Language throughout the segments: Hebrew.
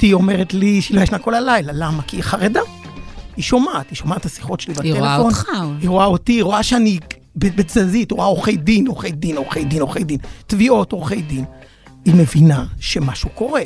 אשתי אומרת לי שהיא לא ישנה כל הלילה. למה? כי היא חרדה. היא שומעת את השיחות שלי בטלפון. היא רואה אותך. היא רואה אותי, היא רואה שאני בצזית, היא רואה עורכי דין, תביעות עורכי דין. היא מבינה שמשהו קורה.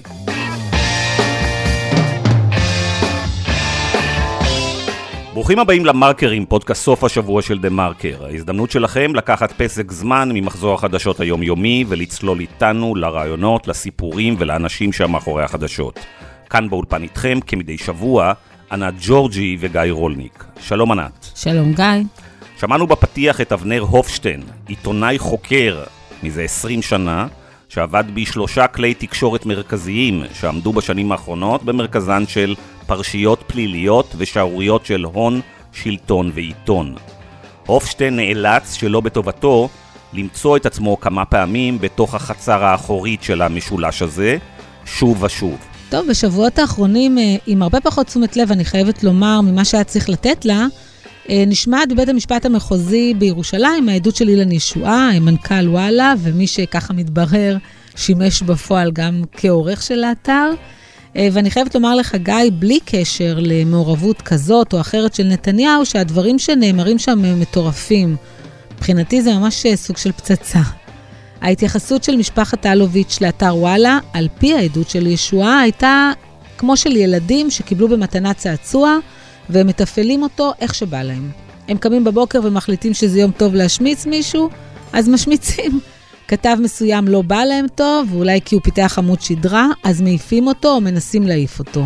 ברוכים הבאים למרקרים, פודקאסט סוף השבוע של דה מרקר. ההזדמנות שלכם לקחת פסק זמן ממחזור החדשות היומיומי ולצלול איתנו לרעיונות, לסיפורים ולאנשים שמאחורי החדשות. כאן באולפן איתכם כמדי שבוע, ענת ג'ורג'י וגיא רולניק. שלום ענת. שלום גיא. שמענו בפתיח את אבנר הופשטיין, עיתונאי חוקר מזה 20 שנה, שעבד ב3 כלי תקשורת מרכזיים שעמדו בשנים האחרונות במרכזן של פרשיות פליליות ושערוריות של הון, שלטון ועיתון. הופשטיין נאלץ שלא בטובתו למצוא את עצמו כמה פעמים בתוך החצר האחורית של המשולש הזה, שוב ושוב. טוב, בשבועות האחרונים, עם הרבה פחות תשומת לב, אני חייבת לומר, ממה שהיה צריך לתת לה, נשמעת בבית המשפט המחוזי בירושלים, העדות של אילן ישועה, מנכ"ל וואלה, ומי שככה מתברר שימש בפועל גם כעורך של האתר. ואני חייבת לומר לך, גיא, בלי קשר למעורבות כזאת או אחרת של נתניהו, שהדברים שנאמרים שם מטורפים. מבחינתי זה ממש סוג של פצצה. ההתייחסות של משפחת אלוביץ' לאתר וואלה, על פי העדות של ישועה, הייתה כמו של ילדים שקיבלו במתנה צעצוע, והם מתפעלים אותו איך שבא להם. הם קמים בבוקר ומחליטים שזה יום טוב להשמיץ מישהו, אז משמיצים. כתב מסוים לא בא להם טוב, ואולי כי הוא פיתח עמוד שדרה, אז מעיפים אותו או מנסים להעיף אותו.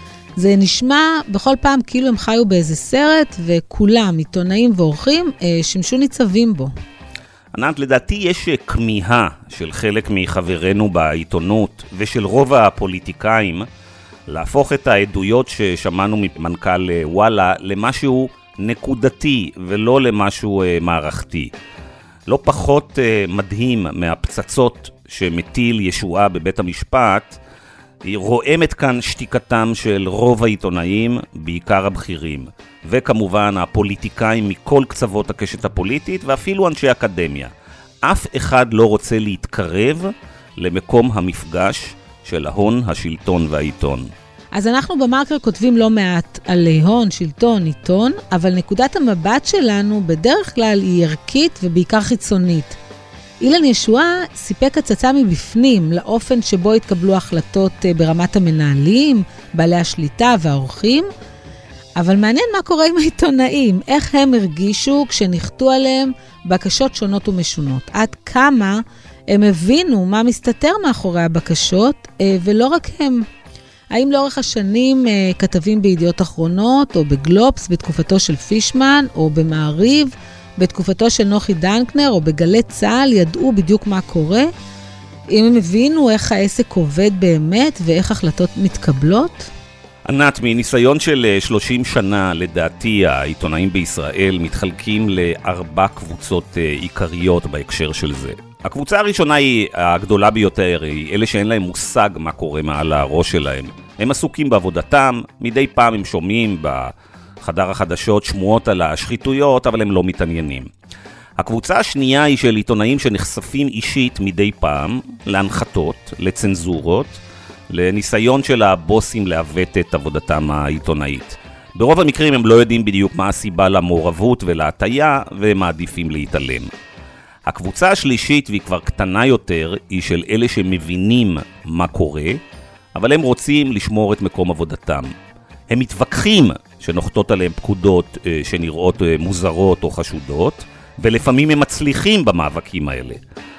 זה נשמע בכל פעם כאילו הם חיו באיזה סרט, וכולם, עיתונאים ועורכים, שימשו ניצבים בו. ענת, לדעתי יש כמיהה של חלק מחברינו בעיתונות, ושל רוב הפוליטיקאים, להפוך את העדויות ששמענו ממנכ"ל וואלה למשהו נקודתי ולא למשהו מערכתי. לא פחות מדהים מהפצצות שמטיל ישועה בבית המשפט, היא רועמת כאן שתיקתם של רוב העיתונאים, בעיקר הבכירים, וכמובן הפוליטיקאים מכל קצוות הקשת הפוליטית ואפילו אנשי אקדמיה. אף אחד לא רוצה להתקרב למקום המפגש של ההון, השלטון והעיתון. אז אנחנו במרקר כותבים לא מעט על הון, שלטון, עיתון, אבל נקודת המבט שלנו בדרך כלל היא ערכית ובעיקר חיצונית. אילן ישועה סיפק הצצה מבפנים לאופן שבו התקבלו החלטות ברמת המנהלים, בעלי השליטה והעורכים, אבל מעניין מה קורה עם העיתונאים, איך הם הרגישו כשנחתו עליהם בקשות שונות ומשונות. עד כמה הם הבינו מה מסתתר מאחורי הבקשות, ולא רק הם. האם לאורך השנים כתבים בידיעות אחרונות, או בגלובס בתקופתו של פישמן, או במעריב, בתקופתו של נוחי דנקנר, או בגלי צהל, ידעו בדיוק מה קורה? אם הם הבינו איך העסק עובד באמת, ואיך החלטות מתקבלות? ענת, מניסיון של 30 שנה, לדעתי, העיתונאים בישראל מתחלקים ל4 קבוצות עיקריות בהקשר של זה. הקבוצה הראשונה היא הגדולה ביותר, היא אלה שאין להם מושג מה קורה מעל הראש שלהם. הם עסוקים בעבודתם, מדי פעם הם שומעים בחדר החדשות שמועות על השחיתויות, אבל הם לא מתעניינים. הקבוצה השנייה היא של עיתונאים שנחשפים אישית מדי פעם להנחתות, לצנזורות, לניסיון של הבוסים לעוות את עבודתם העיתונאית. ברוב המקרים הם לא יודעים בדיוק מה הסיבה למעורבות ולהטיה, והם מעדיפים להתעלם. הקבוצה השלישית, והיא כבר קטנה יותר, היא של אלה שמבינים מה קורה, אבל הם רוצים לשמור את מקום עבודתם. הם מתווכחים שנוחתות עליהם פקודות שנראות מוזרות או חשודות, ולפעמים הם מצליחים במאבקים האלה.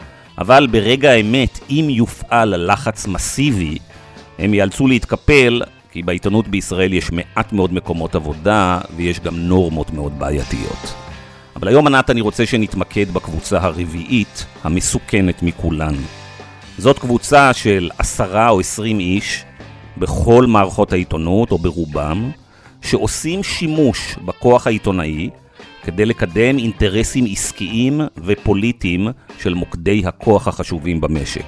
אבל ברגע האמת, אם יופעל לחץ מסיבי, הם יאלצו להתקפל, כי בעיתונות בישראל יש מעט מאוד מקומות עבודה, ויש גם נורמות מאוד בעייתיות. אבל היום ענת אני רוצה שנתמקד בקבוצה הרביעית, המסוכנת מכולן. זאת קבוצה של 10 או 20 איש, בכל מערכות העיתונות או ברובם, שעושים שימוש בכוח העיתונאי, כדי לקדם אינטרסים עסקיים ופוליטיים של מוקדי הכוח החשובים במשק.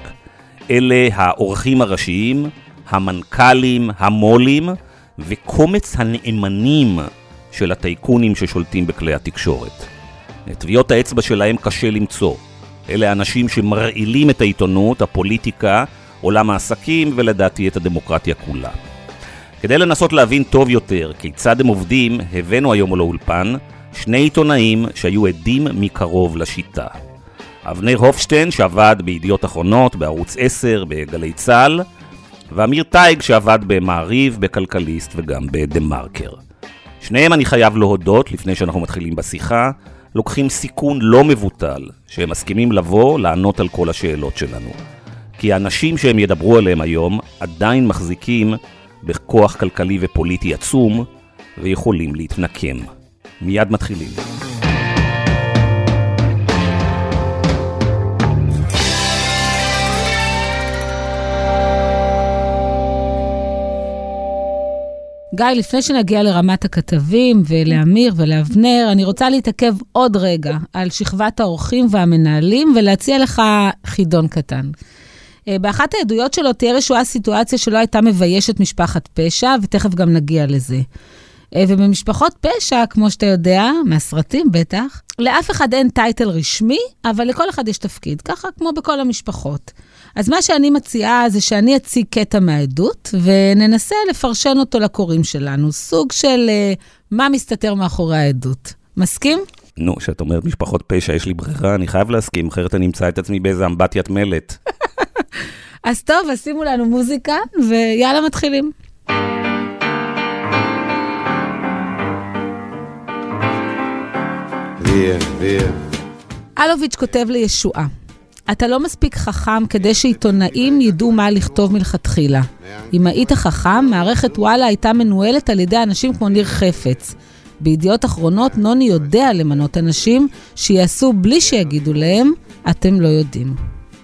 אלה העורכים הראשיים, המנכ"לים, המולים, וקומץ הנאמנים של הטייקונים ששולטים בכלי התקשורת. את טביעות האצבע שלהם קשה למצוא. אלה האנשים שמרעילים את העיתונות, הפוליטיקה, עולם העסקים ולדעתי את הדמוקרטיה כולה. כדי לנסות להבין טוב יותר כיצד הם עובדים, הבאנו היום לאולפן שני עיתונאים שהיו עדים מקרוב לשיטה. אבנר הופשטיין שעבד בידיעות אחרונות, בערוץ 10, בגלי צה"ל, ואמיר טייג שעבד במעריב, בכלכליסט וגם בדה-מרקר. שניהם, אני חייב להודות, לפני שאנחנו מתחילים בשיחה, לוקחים סיכון לא מבוטל, שהם מסכימים לבוא לענות על כל השאלות שלנו. כי האנשים שהם ידברו עליהם היום עדיין מחזיקים בכוח כלכלי ופוליטי עצום, ויכולים להתנקם. מיד מתחילים. גיא, לפני שנגיע לרמת הכתבים ולאמיר ולאבנר, אני רוצה להתעכב עוד רגע על שכבת האורחים והמנהלים ולהציע לך חידון קטן. באחת העדויות שלו תהיה רשועה סיטואציה שלא הייתה מביישת משפחת פשע, ותכף גם נגיע לזה. ובמשפחות פשע, כמו שאתה יודע, מהסרטים בטח, לאף אחד אין טייטל רשמי, אבל לכל אחד יש תפקיד, ככה כמו בכל המשפחות. אז מה שאני מציעה זה שאני אציג קטע מהעדות, וננסה לפרשן אותו לקוראים שלנו, סוג של מה מסתתר מאחורי העדות. מסכים? נו, שאת אומרת משפחות פשע, יש לי ברירה, אני חייב להסכים, אחרת אני אמצא את עצמי באיזה אמבטיית מלט. אז טוב, אז שימו לנו מוזיקה, ויאללה מתחילים. אלוביץ' כותב לישועה, אתה לא מספיק חכם כדי שעיתונאים ידעו מה לכתוב מלכתחילה. אם היית חכם, מערכת וואלה הייתה מנוהלת על ידי אנשים כמו ניר חפץ. בידיעות אחרונות נוני יודע למנות אנשים שיעשו בלי שיגידו להם, אתם לא יודעים.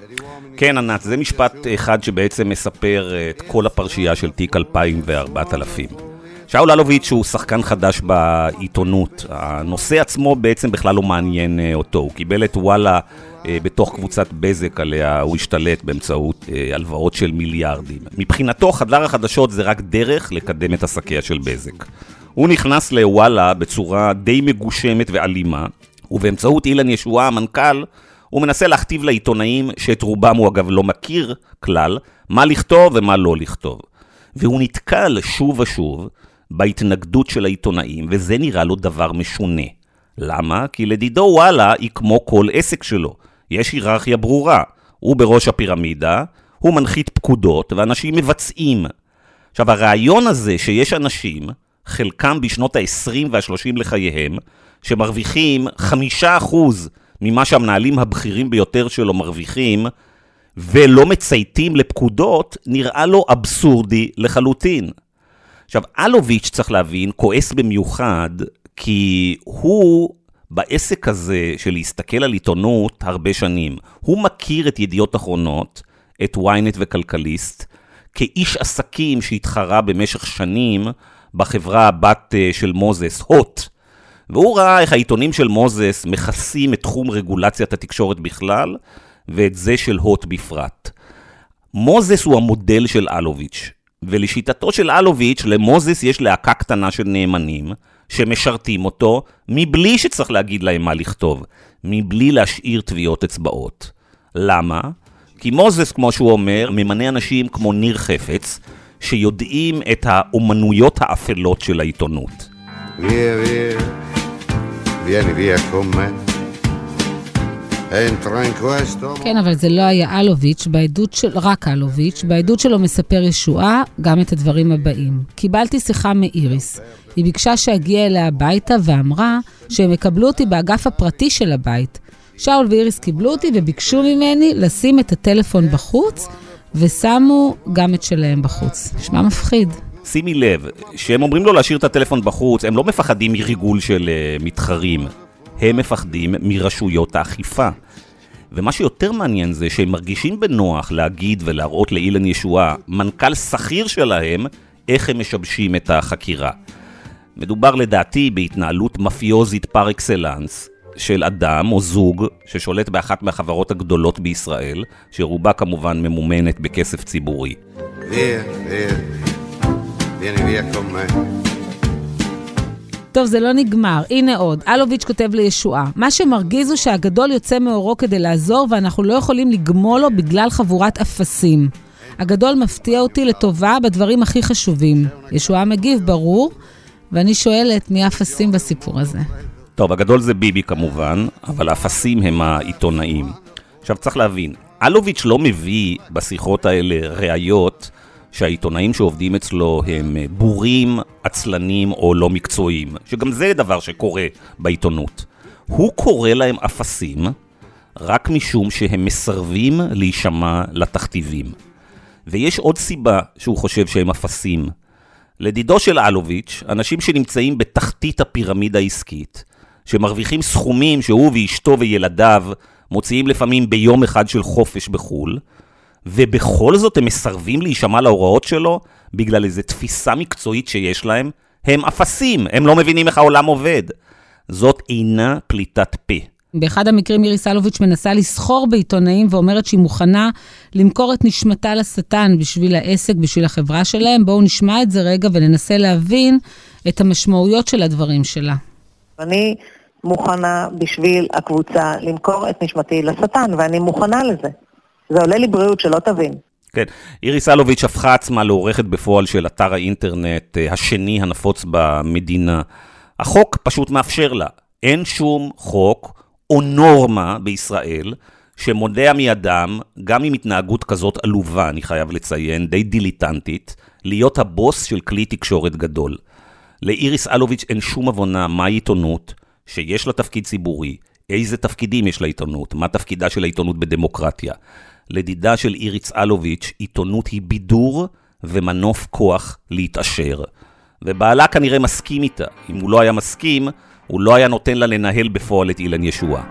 כן, ענת, זה משפט אחד שבעצם מספר את כל הפרשייה של תיק 2000 ו-4000. שאול אלוביץ' הוא שחקן חדש בעיתונות. הנושא עצמו בעצם בכלל לא מעניין אותו. הוא קיבל את וואלה בתוך קבוצת בזק עליה, הוא השתלט באמצעות הלוואות של מיליארדים. מבחינתו חדר החדשות זה רק דרך לקדם את עסקיה של בזק. הוא נכנס לוואלה בצורה די מגושמת ואלימה, ובאמצעות אילן ישועה, המנכ"ל, הוא מנסה להכתיב לעיתונאים שאת רובם הוא אגב לא מכיר כלל, מה לכתוב ומה לא לכתוב. והוא נתקל שוב ושוב בהתנגדות של העיתונאים, וזה נראה לו דבר משונה. למה? כי לדידו וואלה היא כמו כל עסק שלו. יש היררכיה ברורה. הוא בראש הפירמידה, הוא מנחית פקודות, ואנשים מבצעים. עכשיו, הרעיון הזה שיש אנשים, חלקם בשנות ה-20 וה-30 לחייהם, שמרוויחים 5% ממה שהמנהלים הבכירים ביותר שלו מרוויחים, ולא מצייתים לפקודות, נראה לו אבסורדי לחלוטין. עכשיו, אלוביץ' צריך להבין, כועס במיוחד, כי הוא בעסק הזה של להסתכל על עיתונות הרבה שנים. הוא מכיר את ידיעות אחרונות, את ynet וכלכליסט, כאיש עסקים שהתחרה במשך שנים בחברה הבת של מוזס, הוט. והוא ראה איך העיתונים של מוזס מכסים את תחום רגולציית התקשורת בכלל, ואת זה של הוט בפרט. מוזס הוא המודל של אלוביץ'. ולשיטתו של אלוביץ', למוזס יש להקה קטנה של נאמנים, שמשרתים אותו, מבלי שצריך להגיד להם מה לכתוב, מבלי להשאיר טביעות אצבעות. למה? כי מוזס, כמו שהוא אומר, ממנה אנשים כמו ניר חפץ, שיודעים את האומנויות האפלות של העיתונות. כן, אבל זה לא היה אלוביץ', רק אלוביץ', בעדות שלו מספר ישועה גם את הדברים הבאים. קיבלתי שיחה מאיריס. היא ביקשה שהגיעה אליה הביתה ואמרה שהם יקבלו אותי באגף הפרטי של הבית. שאול ואיריס קיבלו אותי וביקשו ממני לשים את הטלפון בחוץ, ושמו גם את שלהם בחוץ. נשמע מפחיד. שימי לב, שהם אומרים לו להשאיר את הטלפון בחוץ, הם לא מפחדים מריגול של מתחרים. הם מפחדים מרשויות האכיפה. ומה שיותר מעניין זה שהם מרגישים בנוח להגיד ולהראות לאילן ישועה, מנכ"ל שכיר שלהם, איך הם משבשים את החקירה. מדובר לדעתי בהתנהלות מפיוזית פר אקסלנס של אדם או זוג ששולט באחת מהחברות הגדולות בישראל, שרובה כמובן ממומנת בכסף ציבורי. טוב, זה לא נגמר. הנה עוד. אלוביץ' כותב לישועה. מה שמרגיז הוא שהגדול יוצא מאורו כדי לעזור, ואנחנו לא יכולים לגמול לו בגלל חבורת אפסים. הגדול מפתיע אותי לטובה בדברים הכי חשובים. ישועה מגיב ברור, ואני שואלת מי האפסים בסיפור הזה. טוב, הגדול זה ביבי כמובן, אבל האפסים הם העיתונאים. עכשיו צריך להבין, אלוביץ' לא מביא בשיחות האלה ראיות שהעיתונאים שעובדים אצלו הם בורים, עצלנים או לא מקצועיים, שגם זה דבר שקורה בעיתונות. הוא קורא להם אפסים רק משום שהם מסרבים להישמע לתכתיבים. ויש עוד סיבה שהוא חושב שהם אפסים. לדידו של אלוביץ', אנשים שנמצאים בתחתית הפירמידה העסקית, שמרוויחים סכומים שהוא ואשתו וילדיו מוציאים לפעמים ביום אחד של חופש בחול, ובכל זאת הם מסרבים להישמע להוראות שלו, בגלל איזו תפיסה מקצועית שיש להם, הם אפסים, הם לא מבינים איך העולם עובד. זאת אינה פליטת פה. באחד המקרים איריס אלוביץ' מנסה לסחור בעיתונאים ואומרת שהיא מוכנה למכור את נשמתה לשטן בשביל העסק, בשביל החברה שלהם. בואו נשמע את זה רגע וננסה להבין את המשמעויות של הדברים שלה. אני מוכנה בשביל הקבוצה למכור את נשמתי לשטן, ואני מוכנה לזה. זה עולה לי בריאות שלא תבין. כן, איריס אלוביץ' הפכה עצמה לעורכת בפועל של אתר האינטרנט השני הנפוץ במדינה. החוק פשוט מאפשר לה. אין שום חוק או נורמה בישראל שמודע מידם, גם עם התנהגות כזאת עלובה, אני חייב לציין, די דיליטנטית, להיות הבוס של כלי תקשורת גדול. לאיריס אלוביץ' אין שום הבנה מה עיתונות, שיש לה תפקיד ציבורי, איזה תפקידים יש לעיתונות, מה תפקידה של העיתונות בדמוקרטיה. לדידה של איריס אלוביץ', עיתונות היא בידור ומנוף כוח להתעשר. ובעלה כנראה מסכים איתה. אם הוא לא היה מסכים, הוא לא היה נותן לה לנהל בפועל את אילן ישועה.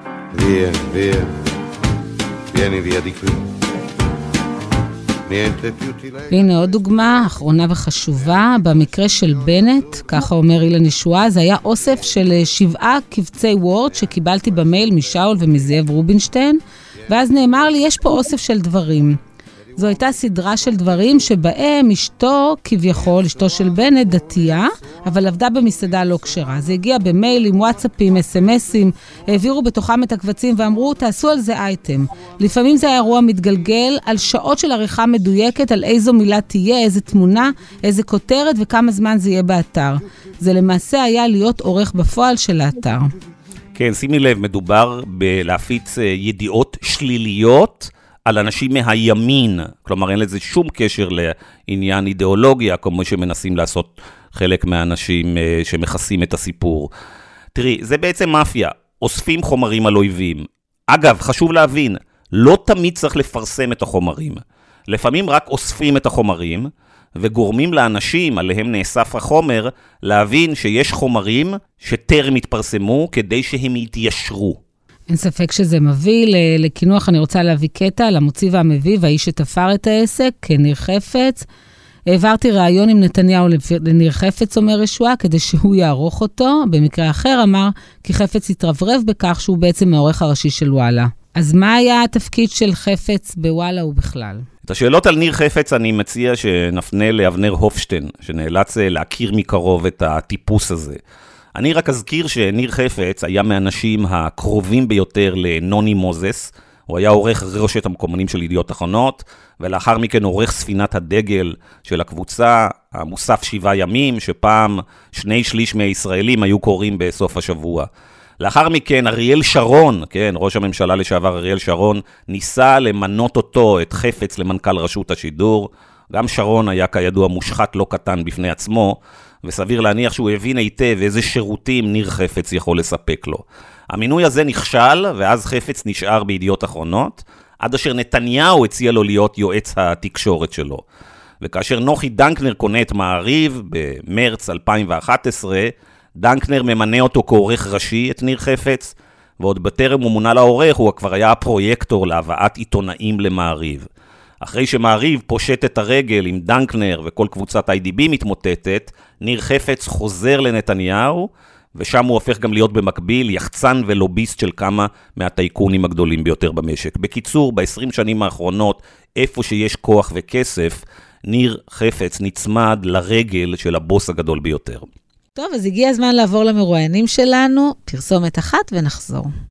הנה עוד דוגמה, אחרונה וחשובה, במקרה של בנט, ככה אומר אילן ישועה, זה היה אוסף של 7 קבצי וורד שקיבלתי במייל משאול ומזאב רובינשטיין, ואז נאמר לי, יש פה אוסף של דברים. זו הייתה סדרה של דברים שבהם אשתו, כביכול, אשתו של בנט, דתייה, אבל עבדה במסעדה לא כשרה. זה הגיע במיילים, וואטסאפים, אס-אמסים, העבירו בתוכם את הקבצים ואמרו, תעשו על זה אייטם. לפעמים זה היה אירוע מתגלגל על שעות של עריכה מדויקת, על איזו מילה תהיה, איזו תמונה, איזו כותרת וכמה זמן זה יהיה באתר. זה למעשה היה להיות עורך בפועל של האתר. כן, שימי לב, מדובר בלהפיץ ידיעות שליליות, על אנשים מהימין, כלומר אין לזה שום קשר לעניין אידיאולוגיה, כמו שמנסים לעשות חלק מהאנשים שמכסים את הסיפור. תראי, זה בעצם מאפיה, אוספים חומרים על אויבים. אגב, חשוב להבין, לא תמיד צריך לפרסם את החומרים. לפעמים רק אוספים את החומרים, וגורמים לאנשים עליהם נאסף החומר, להבין שיש חומרים שטרם התפרסמו, כדי שהם יתיישרו. אין ספק שזה מביא לכינוח, אני רוצה להביא קטע למוציא והמביא, והאיש שתפר את העסק, ניר חפץ. העברתי רעיון עם נתניהו לניר חפץ, אומר ישועה, כדי שהוא יערוך אותו. במקרה אחר אמר, כי חפץ התרברב בכך שהוא בעצם העורך הראשי של וואלה. אז מה היה התפקיד של חפץ בוואלה ובכלל? את השאלות על ניר חפץ אני מציע שנפנה לאבנר הופשטיין, שנאלץ להכיר מקרוב את הטיפוס הזה. אני רק אזכיר שניר חפץ היה מהאנשים הקרובים ביותר לנוני מוזס, הוא היה עורך ראשת המקומנים של ידיעות אחרונות, ולאחר מכן עורך ספינת הדגל של הקבוצה, המוסף 7 ימים, שפעם 2/3 מהישראלים היו קוראים בסוף השבוע. לאחר מכן אריאל שרון, כן, ראש הממשלה לשעבר אריאל שרון, ניסה למנות אותו, את חפץ, למנכ"ל רשות השידור. גם שרון היה כידוע מושחת לא קטן בפני עצמו, וסביר להניח שהוא הבין היטב איזה שירותים ניר חפץ יכול לספק לו. המינוי הזה נכשל, ואז חפץ נשאר בידיעות אחרונות, עד אשר נתניהו הציע לו להיות יועץ התקשורת שלו. וכאשר נוחי דנקנר קונה את מעריב במרץ 2011, דנקנר ממנה אותו כעורך ראשי את ניר חפץ, ועוד בטרם הוא מונה לעורך, הוא כבר היה הפרויקטור להבאת עיתונאים למעריב. אחרי שמעריב פושט את הרגל עם דנקנר וכל קבוצת IDB מתמוטטת, ניר חפץ חוזר לנתניהו, ושם הוא הופך גם להיות במקביל יחצן ולוביסט של כמה מהטייקונים הגדולים ביותר במשק. בקיצור, ב-20 שנים האחרונות, איפה שיש כוח וכסף, ניר חפץ נצמד לרגל של הבוס הגדול ביותר. טוב, אז הגיע הזמן לעבור למרואיינים שלנו, פרסומת אחת ונחזור.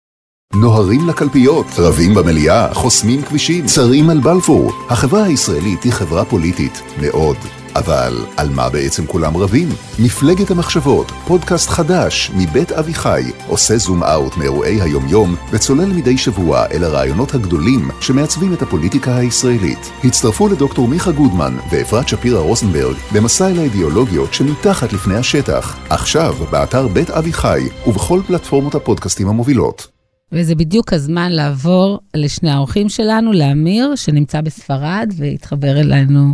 נוהרים לקלפיות, רבים במליאה, חוסמים כבישים, צרים על בלפור. החברה הישראלית היא חברה פוליטית מאוד. אבל על מה בעצם כולם רבים? מפלגת המחשבות, פודקאסט חדש מבית אביחי, עושה זום אאוט מאירועי היום-יום וצולל מדי שבוע אל הרעיונות הגדולים שמעצבים את הפוליטיקה הישראלית. הצטרפו לדוקטור מיכה גודמן ואפרת שפירה רוזנברג במסע אל האידיאולוגיות שמתחת לפני השטח. עכשיו באתר בית אביחי ובכל פלטפורמות הפודקאסטים המובילות. וזה בדיוק הזמן לעבור לשני האורחים שלנו, לאמיר שנמצא בספרד והתחבר אלינו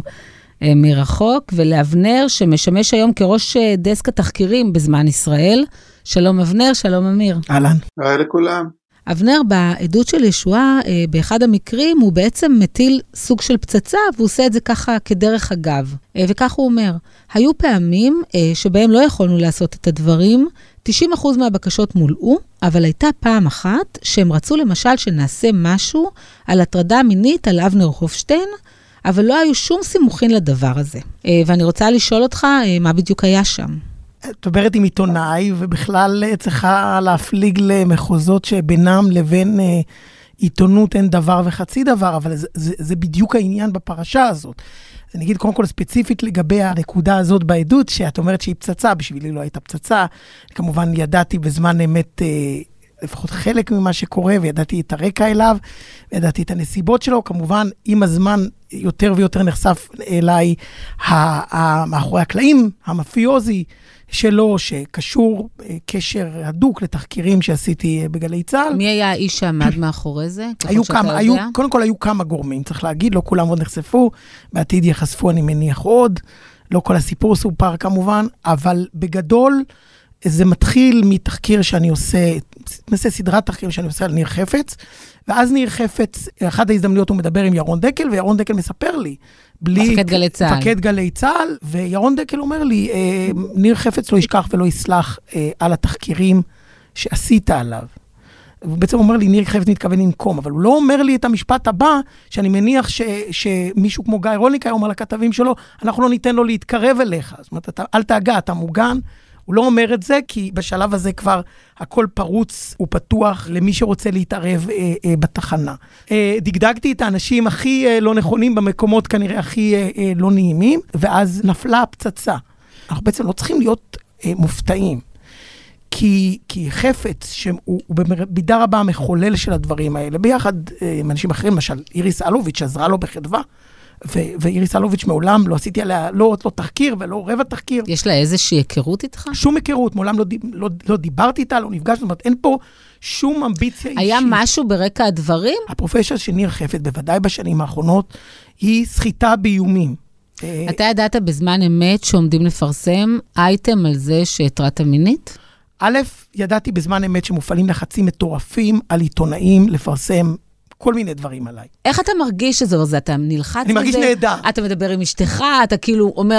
מרחוק, ולאבנר שמשמש היום כראש דסק התחקירים בזמן ישראל. שלום אבנר, שלום אמיר. אהלן. היי לכולם. אבנר, בעדות של ישועה, באחד המקרים הוא בעצם מטיל סוג של פצצה, והוא עושה את זה ככה כדרך אגב. וכך הוא אומר, היו פעמים שבהם לא יכולנו לעשות את הדברים, 90% מהבקשות מולאו, אבל הייתה פעם אחת שהם רצו למשל שנעשה משהו על הטרדה מינית על אבנר הופשטיין, אבל לא היו שום סימוכין לדבר הזה. ואני רוצה לשאול אותך, מה בדיוק היה שם? את מדברת עם עיתונאי, ובכלל צריכה להפליג למחוזות שבינם לבין עיתונות אין דבר וחצי דבר, אבל זה בדיוק העניין בפרשה הזאת. אז אני אגיד קודם כל ספציפית לגבי הנקודה הזאת בעדות, שאת אומרת שהיא פצצה, בשבילי לא הייתה פצצה. כמובן ידעתי בזמן אמת לפחות חלק ממה שקורה, וידעתי את הרקע אליו, וידעתי את הנסיבות שלו. כמובן, עם הזמן יותר ויותר נחשף אליי מאחורי הקלעים, המאפיוזי שלו, שקשור קשר הדוק לתחקירים שעשיתי בגלי צה"ל. מי היה האיש שעמד מאחורי זה? קודם כל היו כמה גורמים, צריך להגיד, לא כולם עוד נחשפו, בעתיד יחשפו אני מניח עוד, לא כל הסיפור סופר כמובן, אבל בגדול זה מתחיל מתחקיר שאני עושה, סדרת תחקיר שאני עושה על ניר חפץ, ואז ניר חפץ, אחת ההזדמנויות הוא מדבר עם ירון דקל, וירון דקל מספר לי, מפקד גלי צה"ל, וירון דקל אומר לי, ניר חפץ לא ישכח ולא יסלח על התחקירים שעשית עליו. הוא בעצם אומר לי, ניר חפץ מתכוון לנקום, אבל הוא לא אומר לי את המשפט הבא, שאני מניח שמישהו כמו גיא רולניק אומר לכתבים שלו, אנחנו לא ניתן לו להתקרב אליך. זאת אומרת, אל תאגע, אתה מוגן. הוא לא אומר את זה, כי בשלב הזה כבר הכל פרוץ, הוא פתוח למי שרוצה להתערב בתחנה. דגדגתי את האנשים הכי לא נכונים, במקומות כנראה הכי לא נעימים, ואז נפלה הפצצה. אנחנו בעצם לא צריכים להיות מופתעים, כי חפץ, שהוא במידה רבה המחולל של הדברים האלה, ביחד עם אנשים אחרים, למשל איריס אלוביץ' עזרה לו בחדווה, ואיריס אלוביץ' מעולם לא עשיתי עליה, לא תחקיר ולא רבע תחקיר. יש לה איזושהי היכרות איתך? שום היכרות, מעולם לא דיברתי איתה, לא נפגשנו, זאת אומרת, אין פה שום אמביציה אישית. היה משהו ברקע הדברים? הפרופסיה של ניר חפץ, בוודאי בשנים האחרונות, היא סחיטה באיומים. אתה ידעת בזמן אמת שעומדים לפרסם אייטם על זה שהטרדת מינית? א', ידעתי בזמן אמת שמופעלים לחצים מטורפים על עיתונאים לפרסם כל מיני דברים עליי. איך אתה מרגיש שזה? אתה נלחץ בזה? אני מרגיש נהדר. אתה מדבר עם אשתך, אתה כאילו אומר,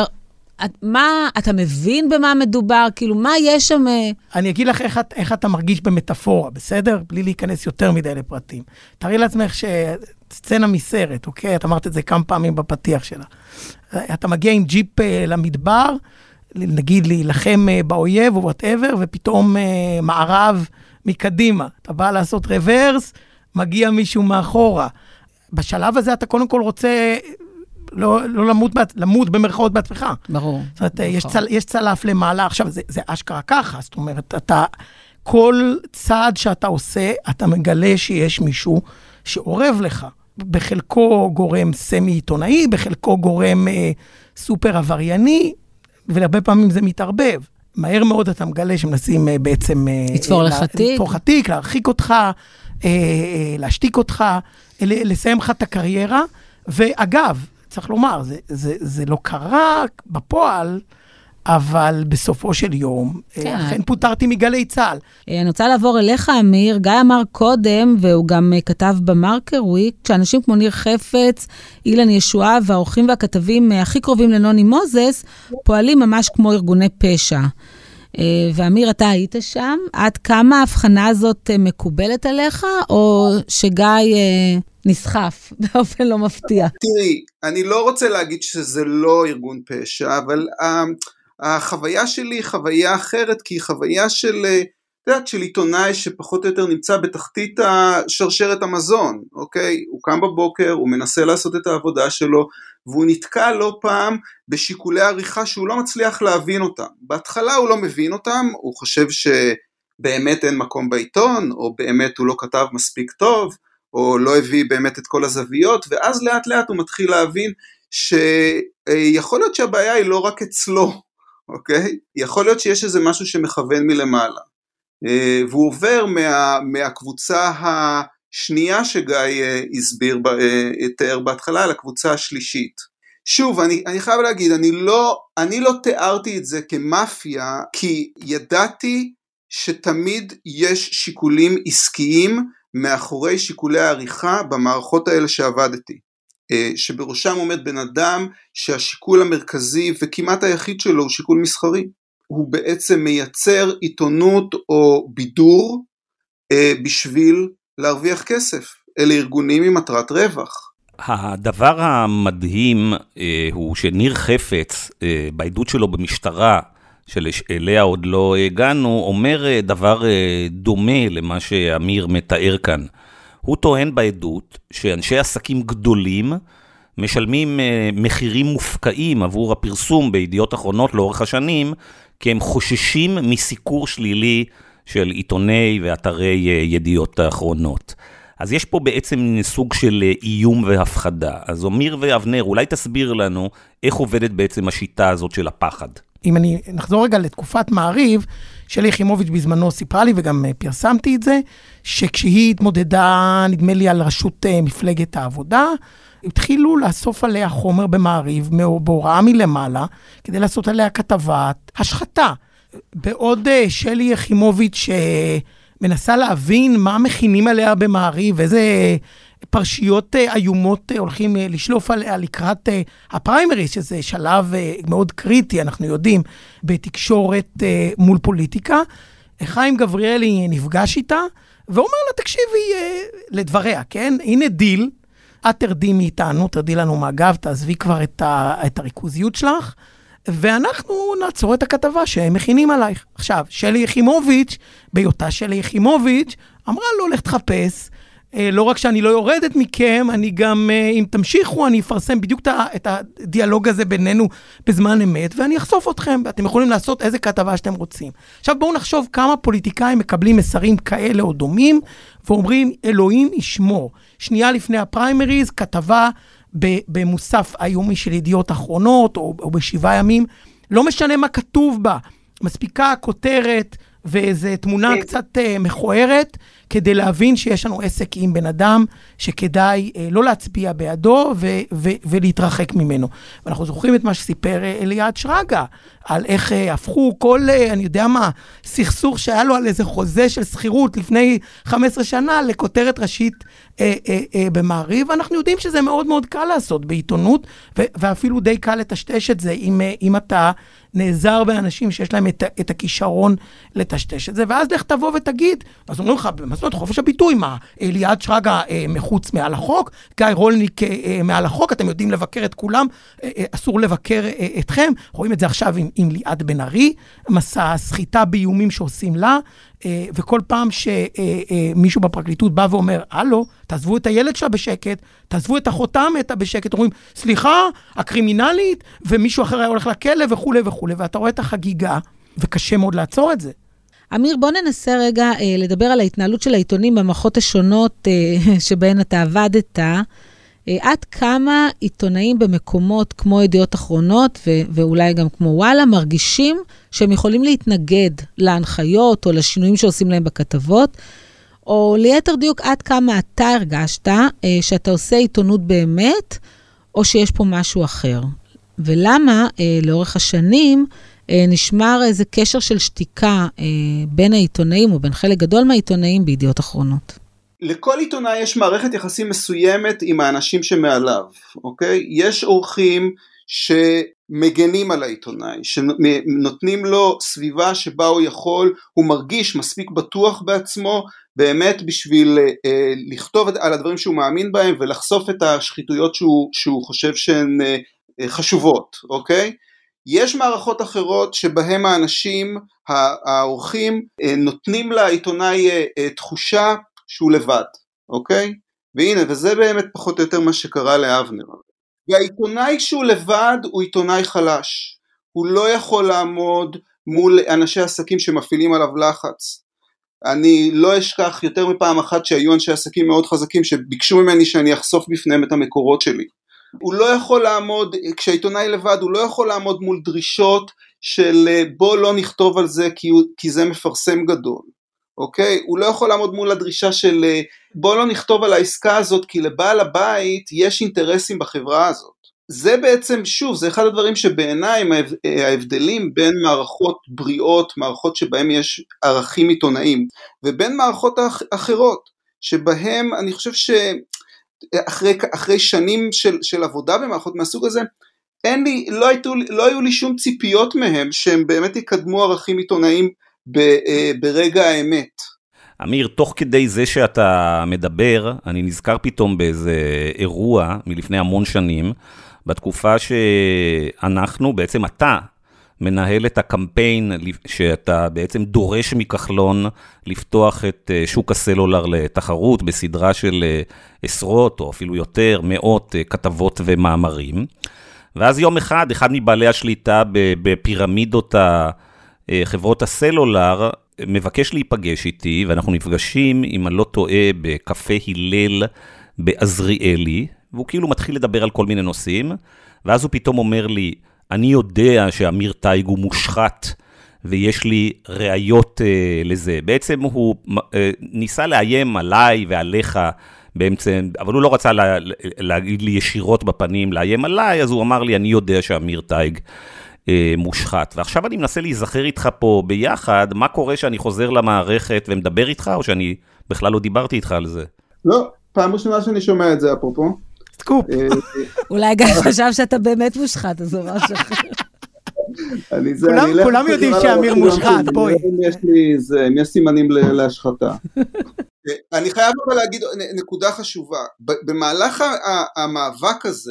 אתה מבין במה מדובר? כאילו, מה יש שם? אני אגיד לך איך אתה מרגיש במטאפורה, בסדר? בלי להיכנס יותר מדי לפרטים. תראי לעצמך שסצנה מסרט, אוקיי? את אמרת את זה כמה פעמים בפתיח שלה. אתה מגיע עם ג'יפ למדבר, נגיד להילחם באויב או whatever, ופתאום מערב מקדימה. אתה בא לעשות רוורס, מגיע מישהו מאחורה. בשלב הזה אתה קודם כל רוצה לא למות במרכאות בעצמך. ברור. זאת אומרת, יש צלף למעלה. עכשיו, זה אשכרה ככה. זאת אומרת, כל צעד שאתה עושה, אתה מגלה שיש מישהו שעורב לך. בחלקו גורם סמי עיתונאי, בחלקו גורם סופר עברייני, ולהרבה פעמים זה מתערבב. מהר מאוד אתה מגלה שמנסים בעצם לתפור לך תיק. לתפור לך תיק, להרחיק אותך, להשתיק אותך, לסיים לך את הקריירה. ואגב, צריך לומר, זה לא קרה בפועל, אבל בסופו של יום, אכן פוטרתי מגלי צה"ל. אני רוצה לעבור אליך, אמיר. גיא אמר קודם, והוא גם כתב במרקר וויק, שאנשים כמו ניר חפץ, אילן ישועה, והאורחים והכתבים הכי קרובים לנוני מוזס, פועלים ממש כמו ארגוני פשע. ואמיר, אתה היית שם? עד כמה ההבחנה הזאת מקובלת עליך, או שגיא נסחף באופן לא מפתיע? תראי, אני לא רוצה להגיד שזה לא ארגון פשע, אבל החוויה שלי היא חוויה אחרת, כי היא חוויה של יודעת, של עיתונאי שפחות או יותר נמצא בתחתית שרשרת המזון, אוקיי? הוא קם בבוקר, הוא מנסה לעשות את העבודה שלו, והוא נתקע לא פעם בשיקולי עריכה שהוא לא מצליח להבין אותם. בהתחלה הוא לא מבין אותם, הוא חושב שבאמת אין מקום בעיתון, או באמת הוא לא כתב מספיק טוב, או לא הביא באמת את כל הזוויות, ואז לאט לאט הוא מתחיל להבין שיכול להיות שהבעיה היא לא רק אצלו, אוקיי? יכול להיות שיש איזה משהו שמכוון מלמעלה. והוא עובר מהקבוצה השנייה שגיא הסביר, תיאר בהתחלה, לקבוצה השלישית. שוב, אני חייב להגיד, אני לא תיארתי את זה כמאפיה, כי ידעתי שתמיד יש שיקולים עסקיים מאחורי שיקולי העריכה במערכות האלה שעבדתי. שבראשם עומד בן אדם שהשיקול המרכזי וכמעט היחיד שלו הוא שיקול מסחרי. הוא בעצם מייצר עיתונות או בידור בשביל להרוויח כסף. אלה ארגונים עם מטרת רווח. הדבר המדהים הוא שניר חפץ, בעדות שלו במשטרה, שאליה עוד לא הגענו, אומר דבר דומה למה שאמיר מתאר כאן. הוא טוען בעדות שאנשי עסקים גדולים משלמים מחירים מופקעים עבור הפרסום בידיעות אחרונות לאורך השנים, כי הם חוששים מסיקור שלילי של עיתוני ואתרי ידיעות האחרונות. אז יש פה בעצם סוג של איום והפחדה. אז אמיר ואבנר, אולי תסביר לנו איך עובדת בעצם השיטה הזאת של הפחד. אם אני נחזור רגע לתקופת מעריב, שלי יחימוביץ' בזמנו סיפרה לי, וגם פרסמתי את זה, שכשהיא התמודדה, נדמה לי על ראשות מפלגת העבודה, התחילו לאסוף עליה חומר במעריב, בהוראה מלמעלה, כדי לעשות עליה כתבת השחתה. בעוד שלי יחימוביץ' מנסה להבין מה מכינים עליה במעריב, איזה פרשיות איומות הולכים לשלוף עליה לקראת הפריימריז, שזה שלב מאוד קריטי, אנחנו יודעים, בתקשורת מול פוליטיקה. חיים גבריאלי נפגש איתה, ואומר לה, תקשיבי לדבריה, כן? הנה דיל, את תרדי מאיתנו, תרדי לנו מהגב, תעזבי כבר את הריכוזיות שלך, ואנחנו נעצור את הכתבה שהם מכינים עלייך. עכשיו, שלי יחימוביץ', בהיותה שלי יחימוביץ', אמרה לו, לך תחפש, לא רק שאני לא יורדת מכם, אני גם, אם תמשיכו, אני אפרסם בדיוק את הדיאלוג הזה בינינו בזמן אמת, ואני אחשוף אתכם, ואתם יכולים לעשות איזה כתבה שאתם רוצים. עכשיו בואו נחשוב כמה פוליטיקאים מקבלים מסרים כאלה או דומים, ואומרים, אלוהים ישמור. שנייה לפני הפריימריז, כתבה במוסף היומי של ידיעות אחרונות, או ב7 ימים, לא משנה מה כתוב בה, מספיקה כותרת, ואיזו תמונה קצת מכוערת, כדי להבין שיש לנו עסק עם בן אדם, שכדאי לא להצביע בעדו, ולהתרחק ממנו. ואנחנו זוכרים את מה שסיפר אליעד שרגא, על איך הפכו כל, אני יודע מה, סכסוך שהיה לו על איזה חוזה של שכירות, לפני 15 שנה, לכותרת ראשית במעריב. אנחנו יודעים שזה מאוד מאוד קל לעשות בעיתונות, ואפילו די קל לטשטש את זה, אם אתה נעזר באנשים שיש להם את הכישרון לטשטש את זה, ואז לך תבוא ותגיד, אז אומרים לך, מה זאת אומרת, חופש הביטוי, מה, אליעד שרגא מחוץ מעל החוק, גיא רולניק מעל החוק, אתם יודעים לבקר את כולם, אסור לבקר אתכם, רואים את זה עכשיו עם ליעד בן ארי, מסע סחיטה באיומים שעושים לה, וכל פעם שמישהו בפרקליטות בא ואומר, הלו, תעזבו את הילד שלה בשקט, תעזבו את אחותה מתה בשקט, אומרים, סליחה, הקרימינלית, ומישהו אחר היה הולך לכלא וכו' וכו', ואתה רואה את החגיגה, וקשה מאוד לעצור את זה. אמיר, בוא ננסה רגע לדבר על ההתנהלות של העיתונים במערכות השונות שבהן אתה עבדת, עד כמה עיתונאים במקומות כמו ידיעות אחרונות, ואולי גם כמו וואלה, מרגישים שהם יכולים להתנגד להנחיות או לשינויים שעושים להם בכתבות, או ליתר דיוק עד כמה אתה הרגשת שאתה עושה עיתונות באמת, או שיש פה משהו אחר. ולמה לאורך השנים נשמר איזה קשר של שתיקה בין העיתונאים, או בין חלק גדול מהעיתונאים בידיעות אחרונות. לכל עיתונאי יש מערכת יחסים מסוימת עם האנשים שמעליו, אוקיי? יש עורכים שמגנים על העיתונאי, שנותנים לו סביבה שבה הוא יכול, הוא מרגיש מספיק בטוח בעצמו, באמת בשביל לכתוב על הדברים שהוא מאמין בהם, ולחשוף את השחיתויות שהוא חושב שהן חשובות, אוקיי? יש מערכות אחרות שבהם האנשים, האורחים, נותנים לעיתונאי תחושה שהוא לבד, אוקיי? והנה, וזה באמת פחות או יותר מה שקרה לאבנר. והעיתונאי כשהוא לבד הוא עיתונאי חלש, הוא לא יכול לעמוד מול אנשי עסקים שמפעילים עליו לחץ. אני לא אשכח יותר מפעם אחת שהיו אנשי עסקים מאוד חזקים שביקשו ממני שאני אחשוף בפניהם את המקורות שלי. הוא לא יכול לעמוד, כשהעיתונאי לבד הוא לא יכול לעמוד מול דרישות של בוא לא נכתוב על זה כי זה מפרסם גדול, אוקיי? הוא לא יכול לעמוד מול הדרישה של בוא לא נכתוב על העסקה הזאת כי לבעל הבית יש אינטרסים בחברה הזאת. זה בעצם, שוב, זה אחד הדברים שבעיניי ההבדלים בין מערכות בריאות, מערכות שבהם יש ערכים עיתונאיים, ובין מערכות אחרות, שבהם אני חושב שאחרי שנים של עבודה במערכות מהסוג הזה, לא היו לי שום ציפיות מהם, שהם באמת יקדמו ערכים עיתונאיים ברגע האמת. אמיר, תוך כדי זה שאתה מדבר, אני נזכר פתאום באיזה אירוע מלפני המון שנים, בתקופה שאנחנו, בעצם אתה, מנהל את הקמפיין שאתה בעצם דורש מכחלון לפתוח את שוק הסלולר לתחרות בסדרה של עשרות או אפילו יותר, מאות כתבות ומאמרים. ואז יום אחד מבעלי השליטה בפירמידות חברות הסלולר מבקש להיפגש איתי, ואנחנו נפגשים, אם אני לא טועה, בקפה הלל בעזריאלי, והוא כאילו מתחיל לדבר על כל מיני נושאים, ואז הוא פתאום אומר לי, אני יודע שאמיר טייג הוא מושחת, ויש לי ראיות לזה. בעצם הוא ניסה לאיים עליי ועליך באמצע, אבל הוא לא רצה להגיד לי ישירות בפנים, לאיים עליי, אז הוא אמר לי, אני יודע שאמיר טייג מושחת. ועכשיו אני מנסה להיזכר איתך פה ביחד, מה קורה שאני חוזר למערכת ומדבר איתך, או שאני בכלל לא דיברתי איתך על זה? לא, פעם ראשונה שאני שומע את זה, אפרופו. סקופ. אולי גם חשב שאתה באמת מושחת, אז הוא משהו אחר. כולם יודעים שאמיר מושחת, בואי. אם יש סימנים להשחתה. אני חייב אבל להגיד נקודה חשובה. במהלך המאבק הזה,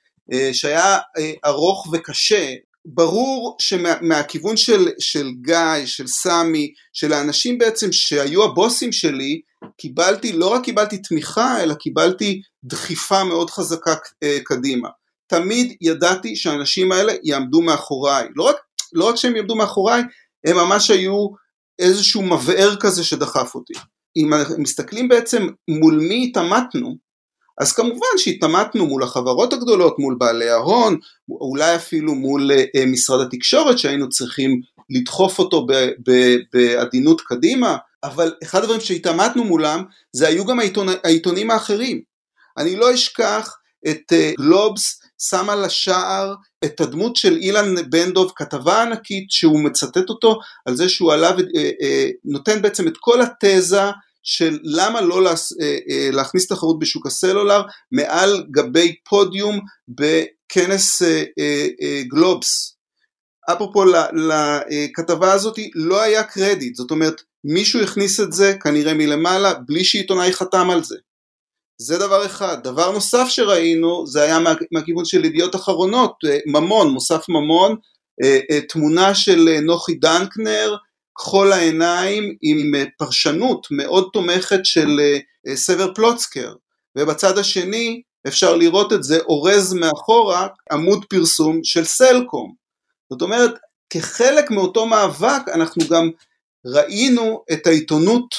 שהיה ארוך וקשה, ברור שמהכיוון של גיא, של סמי, של האנשים בעצם שהיו הבוסים שלי, לא רק קיבלתי תמיכה, אלא קיבלתי דחיפה מאוד חזקה קדימה. תמיד ידעתי שהאנשים האלה יעמדו מאחוריי. לא רק שהם יעמדו מאחוריי, הם ממש היו איזשהו מבאר כזה שדחף אותי. אם מסתכלים בעצם מול מי התאמתנו, אז כמובן שהתאמתנו מול החברות הגדולות, מול בעלי ההון, אולי אפילו מול משרד התקשורת שהיינו צריכים לדחוף אותו בעדינות קדימה, אבל אחד הדברים שהתאמתנו מולם, זה היו גם העיתונים האחרים. אני לא אשכח את גלובס, שם על השער את הדמות של אילן בן דב, כתבה ענקית שהוא מצטט אותו, על זה שהוא עליו, נותן בעצם את כל התזה, של למה לא להכניס תחרות בשוק הסלולר, מעל גבי פודיום בכנס גלובס. אפרופו לכתבה הזאת לא היה קרדיט, זאת אומרת מישהו הכניס את זה כנראה מלמעלה בלי שעיתונאי חתם על זה. זה דבר אחד. דבר נוסף שראינו זה היה מהכיוון של ידיעות אחרונות, ממון, מוסף ממון, תמונה של נוחי דנקנר, כחול העיניים עם פרשנות מאוד תומכת של סבר פלוצקר, ובצד השני אפשר לראות את זה אורז מאחורה עמוד פרסום של סלקום. זאת אומרת, כחלק מאותו מאבק אנחנו גם ראינו את העיתונות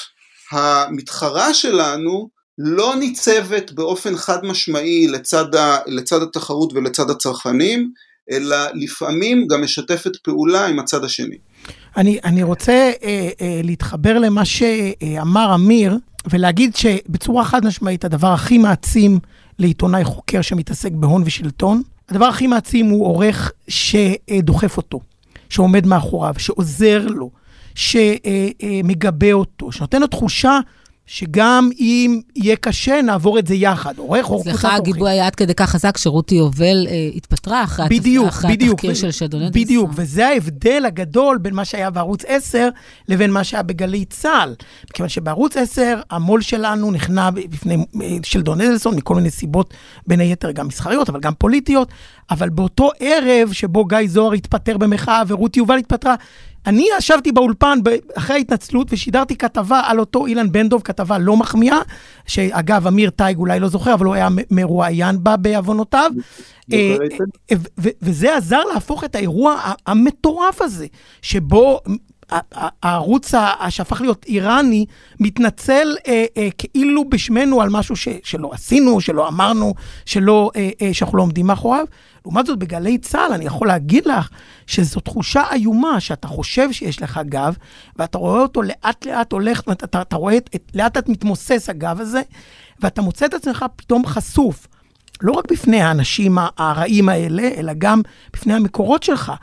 המתחרה שלנו לא ניצבת באופן חד משמעי לצד התחרות ולצד הצרכנים, אלא לפעמים גם משתפת פעולה עם הצד השני. אני רוצה להתחבר למה שאמר אמיר, ולהגיד שבצורה חד משמעית הדבר הכי מעצים לעיתונאי חוקר שמתעסק בהון ושלטון, הדבר הכי מעצים הוא עורך שדוחף אותו, שעומד מאחוריו, שעוזר לו, שמגבה אותו, שנותן לו תחושה שגם אם יהיה קשה, נעבור את זה יחד. סליחה, הגיבוי היה עד כדי כך חזק, שרותי יובל התפטרה אחרי התחקיר של שדון אדלסון. בדיוק, וזה ההבדל הגדול בין מה שהיה בערוץ 10, לבין מה שהיה בגלי צה"ל. מכיוון שבערוץ 10, המול שלנו נכנע בפני שלדון אדלסון, מכל מיני סיבות, בין היתר גם מסחריות, אבל גם פוליטיות, אבל באותו ערב שבו גיא זוהר התפטר במחאה, ורותי יובל התפטרה, אני ישבתי באולפן אחרי ההתנצלות ושידרתי כתבה על אותו אילן בן דב, כתבה לא מחמיאה, שאגב אמיר טייג אולי לא זוכר, אבל הוא היה מרואיין בה בעוונותיו, וזה עזר להפוך את האירוע המטורף הזה, שבו הערוץ שהפך להיות איראני, מתנצל כאילו בשמנו על משהו שלא עשינו, שלא אמרנו, שאנחנו לא עומדים מאחוריו. לעומת זאת, בגלי צה"ל, אני יכול להגיד לך שזו תחושה איומה, שאתה חושב שיש לך גב, ואתה רואה אותו לאט לאט הולך, אתה רואה לאט לאט מתמוסס הגב הזה, ואתה מוצא את עצמך פתאום חשוף, לא רק בפני האנשים הרעים האלה, אלא גם בפני המקורות שלך,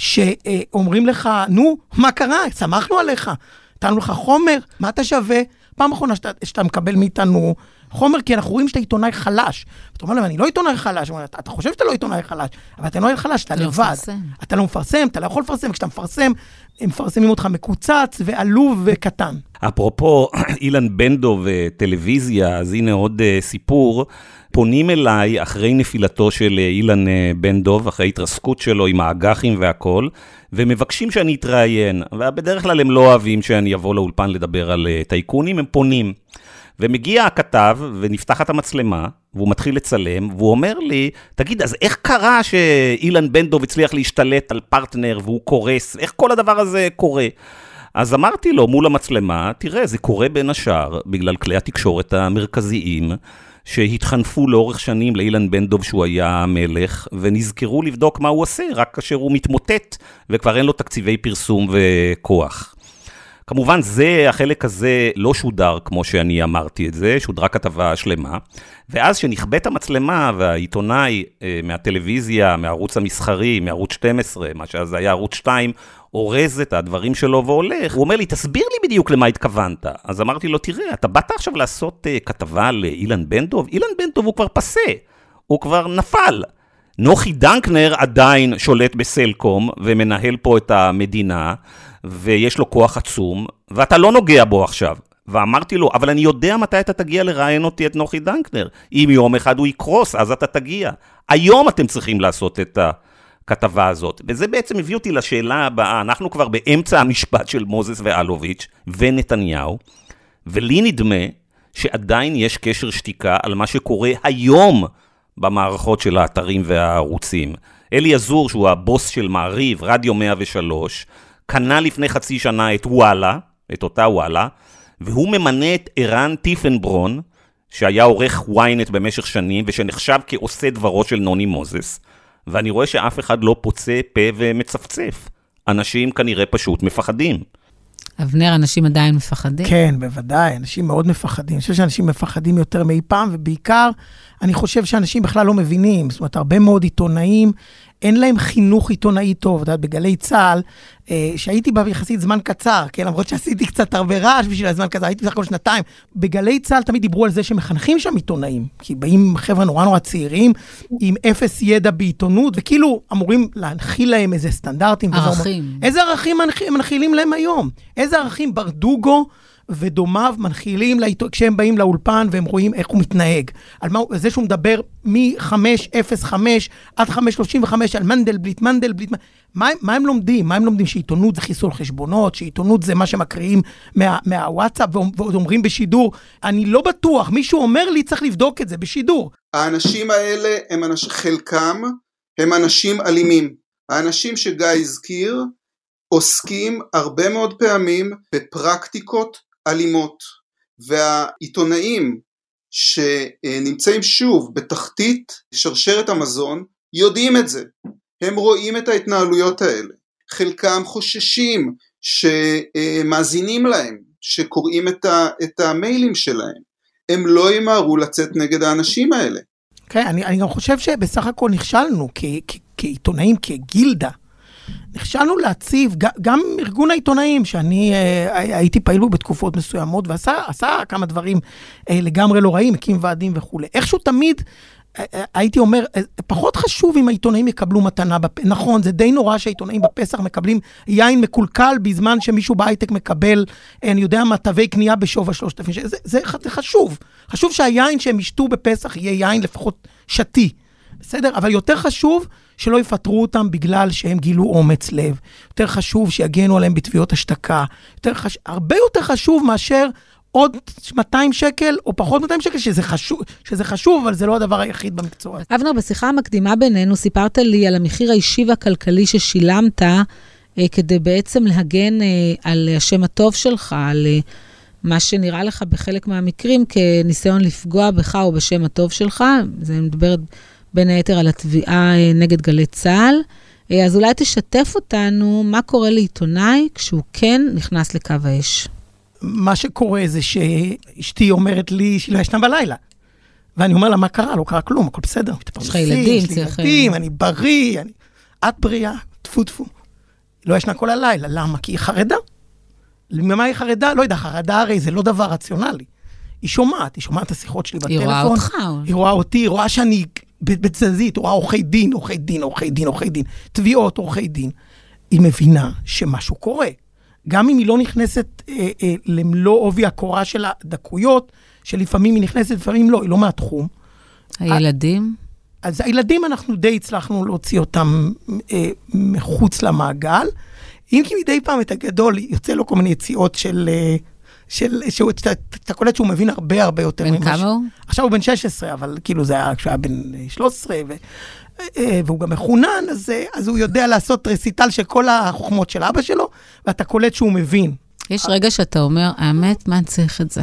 שאומרים לך, נו, מה קרה? שמחנו עליך, נתנו לך חומר, מה אתה שווה? פעם אחרונה שאתה מקבל מאיתנו חומר, כי אנחנו רואים שאתה עיתונאי חלש. אתה אומר להם, אני לא עיתונאי חלש, אתה חושב שאתה לא עיתונאי חלש, אבל אתה לא עיתונאי חלש, אתה לבד. אתה לא מפרסם, אתה לא יכול לפרסם, וכשאתה מפרסם, הם מפרסמים אותך מקוצץ ועלוב וקטן. אפרופו אילן בן דב וטלוויזיה, אז הנה עוד סיפור. פונים אליי אחרי נפילתו של אילן בן דב, אחרי התרסקות שלו עם האג"חים והכל, ומבקשים שאני אתראיין, ובדרך כלל הם לא אוהבים שאני אבוא לאולפן לדבר על טייקונים, הם פונים. ומגיע הכתב ונפתחת המצלמה, והוא מתחיל לצלם, והוא אומר לי, תגיד, אז איך קרה שאילן בן דב הצליח להשתלט על פרטנר והוא קורס? איך כל הדבר הזה קורה? אז אמרתי לו מול המצלמה, תראה, זה קורה בין השאר, בגלל כלי התקשורת המרכזיים, שהתחנפו לאורך שנים לאילן בן דב שהוא היה מלך, ונזכרו לבדוק מה הוא עושה, רק כאשר הוא מתמוטט, וכבר אין לו תקציבי פרסום וכוח. כמובן החלק הזה לא שודר כמו שאני אמרתי את זה, שודרה כתבה שלמה, ואז שנכבט המצלמה והעיתונאי מהטלוויזיה, מהערוץ המסחרי, מערוץ 12, מה שאז היה ערוץ 2, אורז את הדברים שלו והולך, הוא אומר לי, תסביר לי בדיוק למה התכוונת. אז אמרתי לו, תראה, אתה באת עכשיו לעשות כתבה לאילן בן דב? אילן בן דב הוא כבר פסה, הוא כבר נפל. נוחי דנקנר עדיין שולט בסלקום ומנהל פה את המדינה, ויש לו כוח עצום, ואתה לא נוגע בו עכשיו. ואמרתי לו, אבל אני יודע מתי אתה תגיע לראיין אותי את נוחי דנקנר. אם יום אחד הוא יקרוס, אז אתה תגיע. היום אתם צריכים לעשות את הכתבה הזאת. וזה בעצם הביא אותי לשאלה הבאה. אנחנו כבר באמצע המשפט של מוזס ואלוביץ' ונתניהו, ולי נדמה שעדיין יש קשר שתיקה על מה שקורה היום במערכות של האתרים והערוצים. אלי עזור, שהוא הבוס של מעריב, רדיו 103, קנה לפני חצי שנה את וואלה, את אותה וואלה, והוא ממנה את ערן טיפנברון, שהיה עורך וויינט במשך שנים, ושנחשב כעושה דברו של נוני מוזס, ואני רואה שאף אחד לא פוצה פה ומצפצף. אנשים כנראה פשוט מפחדים. אבנר, אנשים עדיין מפחדים? כן, בוודאי, אנשים מאוד מפחדים. אני חושב שאנשים מפחדים יותר מאי פעם, ובעיקר, אני חושב שאנשים בכלל לא מבינים. זאת אומרת, הרבה מאוד עיתונאים, אין להם חינוך עיתונאי טוב. אתה יודע, בגלי צה"ל, שהייתי בה ביחסית זמן קצר, כן, למרות שעשיתי קצת הרבה רעש בשביל הזמן קצר, הייתי בסך הכל שנתיים. בגלי צה"ל תמיד דיברו על זה שמחנכים שם עיתונאים, כי באים חבר'ה נורא צעירים, עם אפס ידע בעיתונות, וכאילו אמורים להנחיל להם איזה סטנדרטים. ערכים. איזה ערכים מנחילים להם היום? איזה ערכים ברדוגו ודומיו מנחילים כשהם באים לאולפן והם רואים איך הוא מתנהג. על מה, זה שהוא מדבר מ-5:05 עד 5:35 על מנדלבליט. מה הם לומדים? מה הם לומדים? שעיתונות זה חיסול חשבונות, שעיתונות זה מה שמקריאים מהוואטסאפ ואומרים בשידור. אני לא בטוח, מישהו אומר לי צריך לבדוק את זה בשידור. האנשים האלה, חלקם הם אנשים אלימים. האנשים שגיא הזכיר עוסקים הרבה מאוד פעמים בפרקטיקות אלימות, והעיתונאים שנמצאים שוב בתחתית שרשרת המזון יודעים את זה, הם רואים את ההתנהלויות האלה, חלקם חוששים שמאזינים להם, שקוראים את המיילים שלהם, הם לא ימהרו לצאת נגד האנשים האלה. כן, אני גם חושב שבסך הכל נכשלנו כעיתונאים, כגילדה, נכשלנו להציב, גם ארגון העיתונאים, שאני הייתי פעיל בו בתקופות מסוימות, ועשה כמה דברים לגמרי לא רעים, הקים ועדים וכו'. איכשהו תמיד, הייתי אומר, פחות חשוב אם העיתונאים יקבלו מתנה, נכון, זה די נורא שהעיתונאים בפסח מקבלים יין מקולקל, בזמן שמישהו בהייטק מקבל, אני יודע מה, תווי קנייה בשווה 3,000, זה חשוב. חשוב שהיין שהם ישתו בפסח יהיה יין לפחות שתי. בסדר? אבל יותר חשוב שלא יפטרו אותם בגלל שהם גילו אומץ לב. יותר חשוב שיגנו עליהם בתביעות השתקה. הרבה יותר חשוב מאשר עוד 200 שקל או פחות 200 שקל, שזה חשוב, אבל זה לא הדבר היחיד במקצוע. אבנר, בשיחה המקדימה בינינו, סיפרת לי על המחיר האישי והכלכלי ששילמת, כדי בעצם להגן על השם הטוב שלך, על מה שנראה לך בחלק מהמקרים כניסיון לפגוע בך או בשם הטוב שלך. זה מדבר בין היתר על התביעה נגד גלי צה"ל. אז אולי תשתף אותנו מה קורה לעיתונאי כשהוא כן נכנס לקו האש. מה שקורה זה שאשתי אומרת לי שהיא לא ישנה בלילה. ואני אומר לה, מה קרה? לא קרה כלום, הכל בסדר. יש לך ילדים, אני בריא, את בריאה, טפו טפו. לא ישנה כל הלילה, למה? כי היא חרדה. ממה היא חרדה? לא יודע, חרדה הרי זה לא דבר רציונלי. היא שומעת את השיחות שלי בטלפון. היא רואה אותך. היא רואה אותי, היא רואה שאני בצזית, היא רואה עורכי דין, תביעות עורכי דין. היא מבינה שמשהו קורה. גם אם היא לא נכנסת למלוא עובי הקורה של הדקויות, שלפעמים היא נכנסת, לפעמים לא, היא לא מהתחום. הילדים? אז הילדים אנחנו די הצלחנו להוציא אותם מחוץ למעגל, אם כי מדי פעם את הגדול יוצא לו כל מיני יציאות שאתה קולט שהוא מבין הרבה יותר. בן כמה הוא? עכשיו הוא בן 16, אבל כאילו זה היה כשהוא היה בן 13, והוא גם מחונן, אז הוא יודע לעשות רסיטל של כל החוכמות של אבא שלו, ואתה קולט שהוא מבין. יש רגע שאתה אומר, האמת, מה צריך את זה?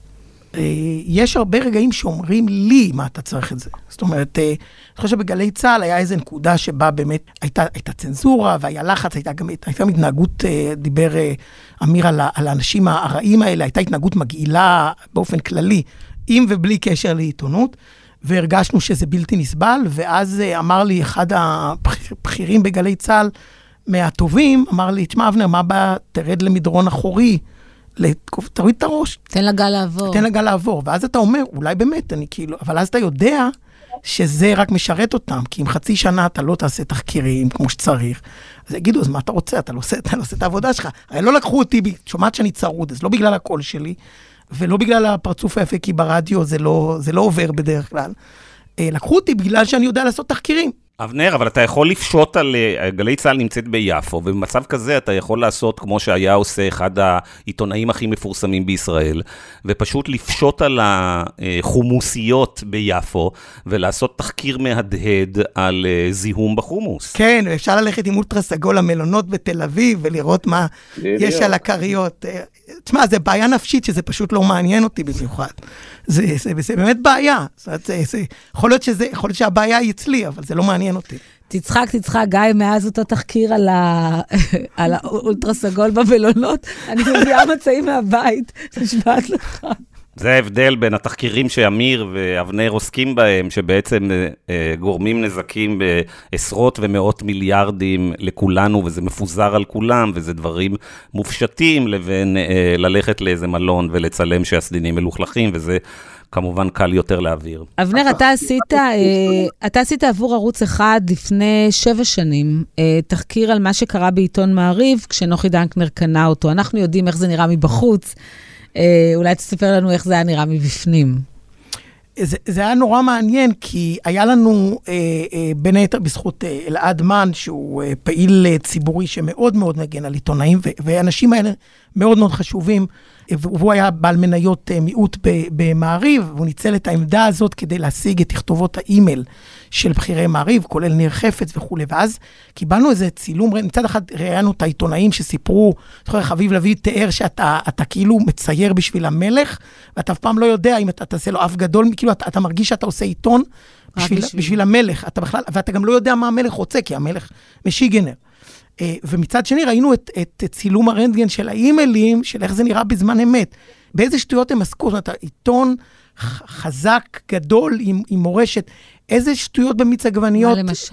יש הרבה רגעים שאומרים לי מה אתה צריך את זה. זאת אומרת, אני חושב שבגלי צה"ל היה איזו נקודה שבה באמת הייתה צנזורה, והיה לחץ, הייתה גם התנהגות, דיבר אמיר על האנשים הרעים האלה, הייתה התנהגות מגעילה באופן כללי, עם ובלי קשר לעיתונות, והרגשנו שזה בלתי נסבל, ואז אמר לי אחד הבכירים בגלי צה"ל מהטובים, אמר לי, תשמע אבנר, מה בא, תרד למדרון אחורי, תוריד את הראש. תן לגל לעבור. ואז אתה אומר, אולי באמת, אני כאילו, אבל אז אתה יודע שזה רק משרת אותם, כי אם חצי שנה אתה לא תעשה תחקירים כמו שצריך, אז יגידו, אז מה אתה רוצה? אתה לא עושה את העבודה שלך. הרי לא לקחו אותי, שומעת שאני צרוד, אז לא בגלל הקול שלי, ולא בגלל הפרצוף היפה, כי ברדיו זה לא עובר בדרך כלל. לקחו אותי בגלל שאני יודע לעשות תחקירים. אבנר, אבל אתה יכול לפשוט על גלי צה"ל נמצאת ביפו, ובמצב כזה אתה יכול לעשות כמו שהיה עושה אחד העיתונאים הכי מפורסמים בישראל, ופשוט לפשוט על החומוסיות ביפו, ולעשות תחקיר מהדהד על זיהום בחומוס. כן, אפשר ללכת עם אולטרה סגול למלונות בתל אביב, ולראות מה יש על הקריות. תשמע, זה בעיה נפשית שזה פשוט לא מעניין אותי במיוחד. זה באמת בעיה. יכול להיות שהבעיה היא אצלי, אבל זה לא מעניין אותי. תצחק, גיא, מאז אותו תחקיר על האולטרה סגול במלונות, אני מביאה מצעים מהבית, נשבעת לך. זה ההבדל בין התחקירים שאמיר ואבנר עוסקים בהם, שבעצם גורמים נזקים בעשרות ומאות מיליארדים לכולנו, וזה מפוזר על כולם, וזה דברים מופשטים, לבין ללכת לאיזה מלון ולצלם שהסדינים מלוכלכים, וזה כמובן קל יותר להעביר. אבנר, אתה עשית עבור ערוץ אחד לפני 7 שנים, תחקיר על מה שקרה בעיתון מעריב, כשנוחי דנקנר קנה אותו. אנחנו יודעים איך זה נראה מבחוץ, אולי תספר לנו איך זה היה נראה מבפנים. זה היה נורא מעניין, כי היה לנו בין היתר בזכות אלעד מן, שהוא פעיל ציבורי שמאוד מאוד מגן על עיתונאים, והאנשים האלה מאוד מאוד חשובים, והוא היה בעל מניות מיעוט במעריב, והוא ניצל את העמדה הזאת כדי להשיג את תכתובות האימייל של בחירי מעריב, כולל ניר חפץ וכו'. ואז קיבלנו איזה צילום, מצד אחד ראיינו את העיתונאים שסיפרו, חביב לוי תיאר שאתה כאילו מצייר בשביל המלך, ואתה אף פעם לא יודע אם אתה תעשה לו אף גדול, כאילו אתה מרגיש שאתה עושה עיתון בשביל המלך, ואתה גם לא יודע מה המלך רוצה, כי המלך משיגנר. ומצד שני ראינו את צילום הרנטגן של האימיילים, של איך זה נראה בזמן אמת. באיזה שטויות הם עסקו, זאת אומרת, עיתון חזק, גדול, עם מורשת, איזה שטויות במיץ עגבניות. מה למשל?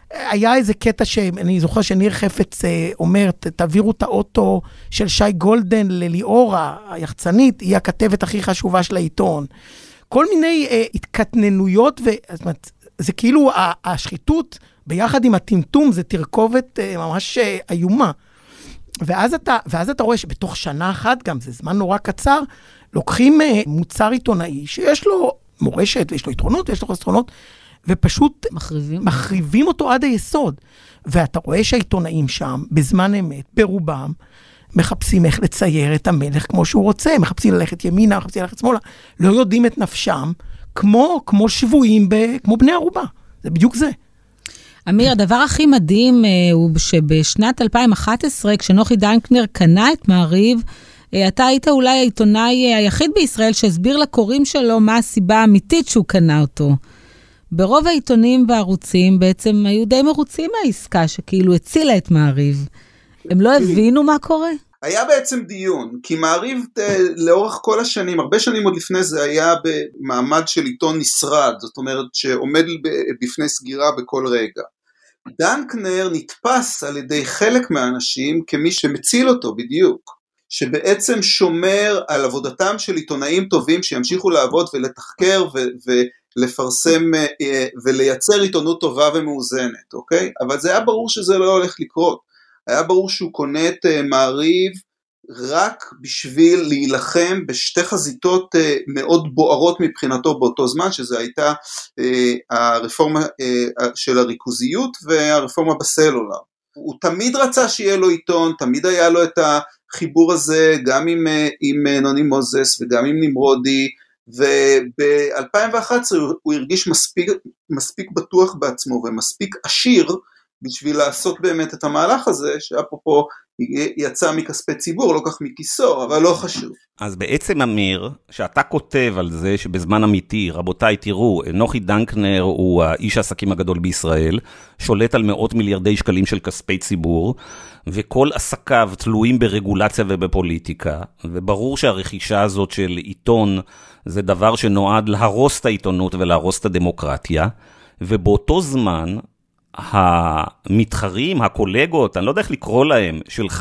היה איזה קטע שאני זוכר שניר חפץ אומר, תעבירו את האוטו של שי גולדן לליאורה, היחצנית, היא הכתבת הכי חשובה של העיתון. כל מיני התקטננויות, זה כאילו השחיתות ביחד עם הטמטום, זה תרכובת ממש איומה. ואז אתה רואה שבתוך שנה אחת, גם זה זמן נורא קצר, לוקחים מוצר עיתונאי שיש לו מורשת, ויש לו יתרונות, ויש לו חסרונות, ופשוט מחריבים אותו עד היסוד. ואתה רואה שהעיתונאים שם, בזמן אמת, ברובם, מחפשים איך לצייר את המלך כמו שהוא רוצה, מחפשים ללכת ימינה, מחפשים ללכת שמאלה, לא יודעים את נפשם, כמו שבויים, כמו בני ערובה. זה בדיוק זה. אמיר, הדבר הכי מדהים הוא שבשנת 2011, כשנוחי דנקנר קנה את מעריב, אתה היית אולי העיתונאי היחיד בישראל שהסביר לקוראים שלו מה הסיבה האמיתית שהוא קנה אותו. ברוב העיתונים והערוצים בעצם היו די מרוצים מהעסקה שכאילו הצילה את מעריב. הם לא הבינו מה קורה? היה בעצם דיון, כי מעריב לאורך כל השנים, הרבה שנים עוד לפני זה, היה במעמד של עיתון נשרד, זאת אומרת שעומד בפני סגירה בכל רגע. דנקנר נתפס על ידי חלק מהאנשים כמי שמציל אותו בדיוק, שבעצם שומר על עבודתם של עיתונאים טובים שימשיכו לעבוד ולתחקר ולפרסם ולייצר עיתונות טובה ומאוזנת, אוקיי? אבל זה היה ברור שזה לא הולך לקרות. היה ברור שהוא קונה את מעריב רק בשביל להילחם בשתי חזיתות מאוד בוערות מבחינתו באותו זמן, שזה הייתה הרפורמה של הריכוזיות והרפורמה בסלולר. הוא תמיד רצה שיהיה לו עיתון, תמיד היה לו את החיבור הזה, גם עם נוני מוזס וגם עם נמרודי, וב-2011 הוא הרגיש מספיק בטוח בעצמו ומספיק עשיר, בשביל לעשות באמת את המהלך הזה, שאפרופו יצא מכספי ציבור, לא כך מכיסו, אבל לא חשוב. אז בעצם אמיר, שאתה כותב על זה שבזמן אמיתי, רבותיי תראו, נוחי דנקנר הוא האיש העסקים הגדול בישראל, שולט על מאות מיליארדי שקלים של כספי ציבור, וכל עסקיו תלויים ברגולציה ובפוליטיקה, וברור שהרכישה הזאת של עיתון, זה דבר שנועד להרוס את העיתונות ולהרוס את הדמוקרטיה, ובאותו זמן, המתחרים, הקולגות, אני לא יודע איך לקרוא להם, שלך,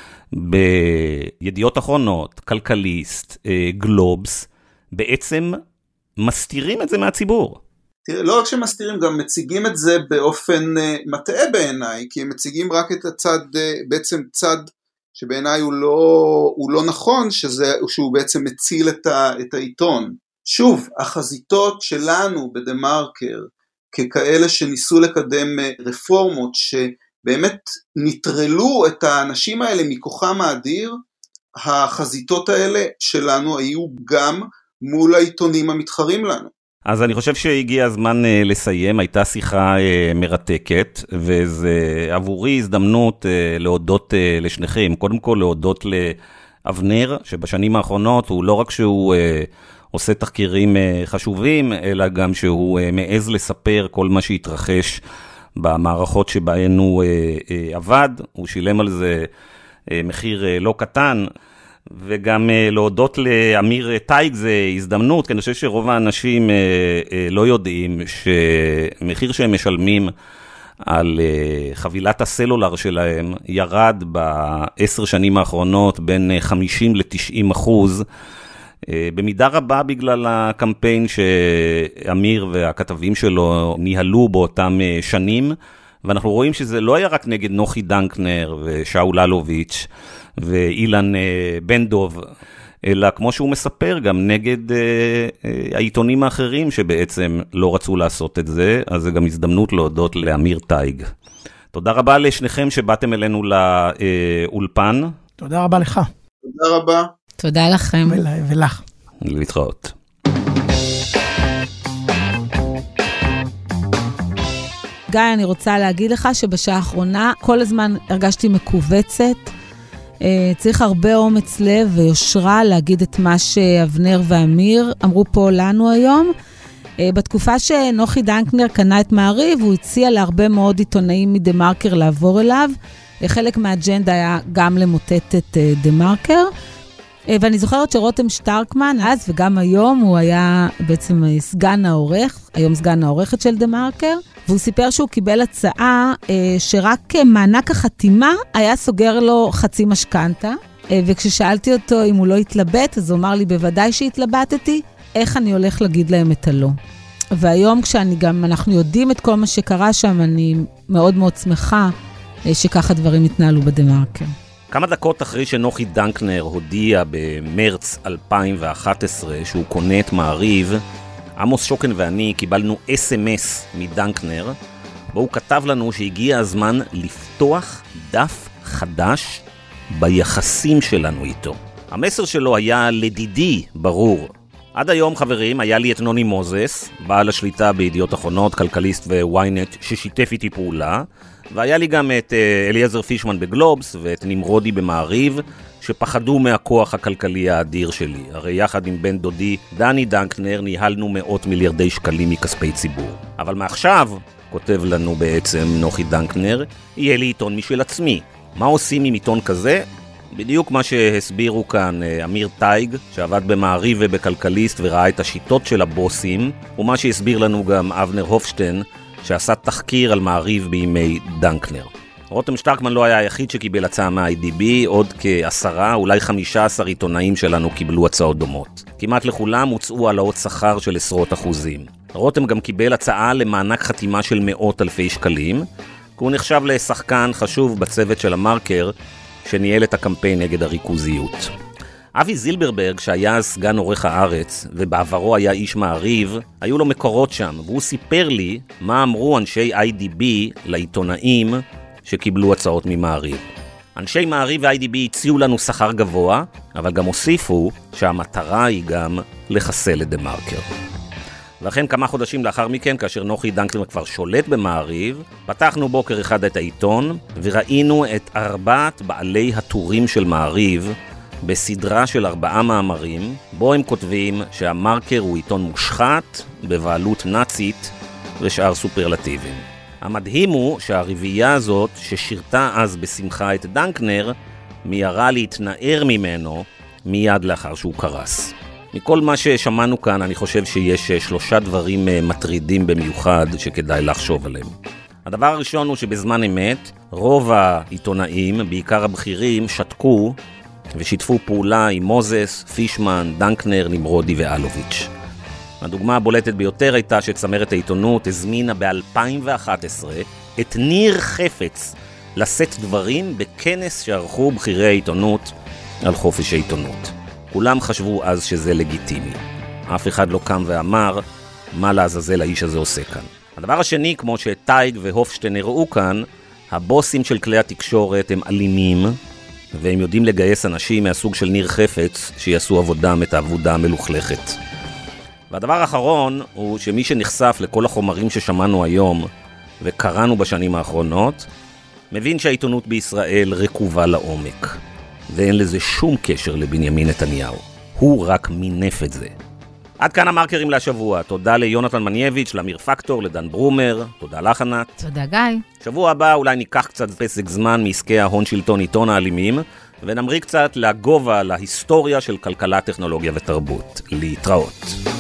בידיעות אחרונות, כלכליסט, גלובס, בעצם מסתירים את זה מהציבור. תראה, לא רק שמסתירים, גם מציגים את זה באופן מטעה בעיניי, כי הם מציגים רק את הצד, בעצם צד שבעיניי הוא לא נכון, שהוא בעצם מציל את העיתון. שוב, החזיתות שלנו בדמרקר, ככאלה שניסו לקדם רפורמות שבאמת נטרלו את האנשים האלה מכוחם האדיר, החזיתות האלה שלנו היו גם מול העיתונים המתחרים לנו. אז אני חושב שהגיע הזמן לסיים, הייתה שיחה מרתקת, וזה עבורי הזדמנות להודות לשניכם, קודם כל להודות לאבנר, שבשנים האחרונות הוא לא רק שהוא עושה תחקירים חשובים, אלא גם שהוא מעז לספר כל מה שהתרחש במערכות שבהן הוא עבד, הוא שילם על זה מחיר לא קטן, וגם להודות לאמיר טייג זה הזדמנות, כי אני חושב שרוב האנשים לא יודעים שמחיר שהם משלמים על חבילת הסלולר שלהם ירד ב10 שנים האחרונות בין 50 ל-90%, במידה רבה בגלל הקמפיין שאמיר והכתבים שלו ניהלו באותם שנים, ואנחנו רואים שזה לא היה רק נגד נוחי דנקנר ושאול אלוביץ' ואילן בן דוב, אלא כמו שהוא מספר גם נגד העיתונים האחרים שבעצם לא רצו לעשות את זה, אז זה גם הזדמנות להודות לאמיר טייג. תודה רבה לשניכם שבאתם אלינו לאולפן. תודה רבה לך. תודה רבה. תודה לכם. ולך. להתראות. גיא, אני רוצה להגיד לך שבשעה האחרונה כל הזמן הרגשתי מקובצת. צריך הרבה אומץ לב ויושרה להגיד את מה שאבנר ואמיר אמרו פה לנו היום. בתקופה שנוחי דנקנר קנה את מעריב, הוא הציע להרבה מאוד עיתונאים מדמרקר לעבור אליו. חלק מהאג'נדה היה גם למוטט את דמרקר. ואני זוכרת שרותם שטרקמן, אז וגם היום, הוא היה בעצם סגן העורך, היום סגן העורכת של דה-מרקר, והוא סיפר שהוא קיבל הצעה שרק מענק החתימה היה סוגר לו חצי משכנתה, וכששאלתי אותו אם הוא לא התלבט, אז הוא אמר לי, בוודאי שהתלבטתי, איך אני הולך להגיד להם את הלא. והיום אנחנו יודעים את כל מה שקרה שם, אני מאוד מאוד שמחה שככה דברים התנהלו בדה-מרקר. כמה דקות אחרי שנוחי דנקנר הודיע במרץ 2011 שהוא קונה את מעריב, עמוס שוקן ואני קיבלנו SMS מדנקנר, בו הוא כתב לנו שהגיע הזמן לפתוח דף חדש ביחסים שלנו איתו. המסר שלו היה לדידי ברור. עד היום, חברים, היה לי את נוני מוזס, בעל השליטה בידיעות אחרונות, כלכליסט וויינט, ששיתף איתי פעולה, והיה לי גם את אליעזר פישמן בגלובס ואת נמרודי במעריב, שפחדו מהכוח הכלכלי האדיר שלי. הרי יחד עם בן דודי דני דנקנר ניהלנו מאות מיליארדי שקלים מכספי ציבור. אבל מעכשיו, כותב לנו בעצם נוחי דנקנר, יהיה לי עיתון משל עצמי. מה עושים עם עיתון כזה? בדיוק מה שהסבירו כאן אמיר טייג, שעבד במעריב ובכלכליסט וראה את השיטות של הבוסים, ומה שהסביר לנו גם אבנר הופשטיין, שעשה תחקיר על מעריב בימי דנקנר. רותם שטרקמן לא היה היחיד שקיבל הצעה מה-IDB, עוד כ10, אולי 15 עיתונאים שלנו קיבלו הצעות דומות. כמעט לכולם הוצאו העלאות שכר של עשרות אחוזים. רותם גם קיבל הצעה למענק חתימה של מאות אלפי שקלים, כי הוא נחשב לשחקן חשוב בצוות של המרקר, שניהל את הקמפיין נגד הריכוזיות. אבי זילברברג, שהיה סגן עורך הארץ, ובעברו היה איש מעריב, היו לו מקורות שם, והוא סיפר לי מה אמרו אנשי IDB לעיתונאים שקיבלו הצעות ממעריב. אנשי מעריב ו-IDB הציעו לנו שכר גבוה, אבל גם הוסיפו שהמטרה היא גם לחסל את דה-מרקר. ואכן כמה חודשים לאחר מכן, כאשר נוחי דנקנר כבר שולט במעריב, פתחנו בוקר אחד את העיתון, וראינו את 4 בעלי הטורים של מעריב, בסדרה של 4 מאמרים, בו הם כותבים שהמרקר הוא עיתון מושחת, בבעלות נאצית ושאר סופרלטיבים. המדהים הוא שהרביעייה הזאת, ששירתה אז בשמחה את דנקנר, מיירה להתנער ממנו מיד לאחר שהוא קרס. מכל מה ששמענו כאן, אני חושב שיש 3 דברים מטרידים במיוחד שכדאי לחשוב עליהם. הדבר הראשון הוא שבזמן אמת, רוב העיתונאים, בעיקר הבכירים, שתקו ושיתפו פעולה עם מוזס, פישמן, דנקנר, נמרודי ואלוביץ'. הדוגמה הבולטת ביותר הייתה שצמרת העיתונות הזמינה ב-2011 את ניר חפץ לשאת דברים בכנס שערכו בכירי העיתונות על חופש העיתונות. כולם חשבו אז שזה לגיטימי. אף אחד לא קם ואמר מה לעזאזל האיש הזה עושה כאן. הדבר השני, כמו שטייג והופשטיין הראו כאן, הבוסים של כלי התקשורת הם אלימים, והם יודעים לגייס אנשים מהסוג של ניר חפץ שיעשו עבודם את העבודה המלוכלכת. והדבר האחרון הוא שמי שנחשף לכל החומרים ששמענו היום וקראנו בשנים האחרונות, מבין שהעיתונות בישראל רקובה לעומק, ואין לזה שום קשר לבנימין נתניהו. הוא רק מינף את זה. עד כאן המרקרים להשבוע. תודה ליונתן מנייביץ', לאמיר פקטור, לדן ברומר. תודה לך, ענת. תודה, גיא. שבוע הבא אולי ניקח קצת פסק זמן מעסקי ההון שלטון עיתון האלימים, ונמריא קצת לגובה להיסטוריה של כלכלה, טכנולוגיה ותרבות. להתראות.